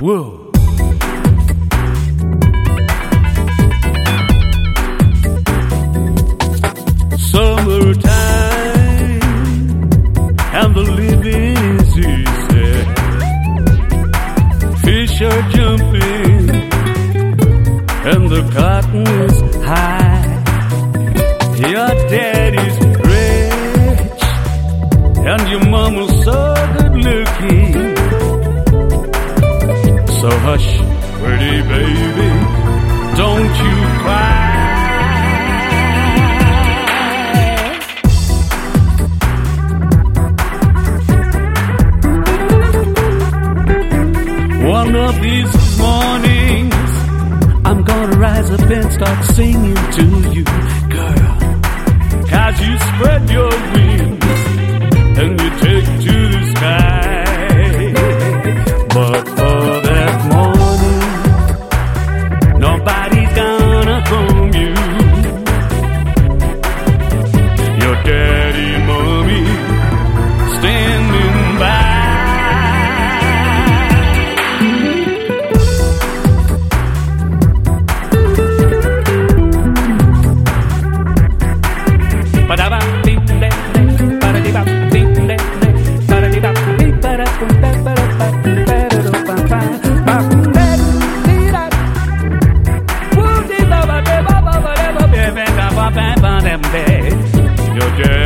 Whoa. Summertime and the living is easy. Fish are jumping and the cotton is high. Your daddy's rich and your mama's so good looking. So hush, pretty baby, don't you cry. One of these mornings, I'm gonna rise up and start singing to you, girl. 'Cause you spread your wings and you take to the sky. But for that morning, nobody's gonna harm you. Your daddy, mommy, standing by. Your dad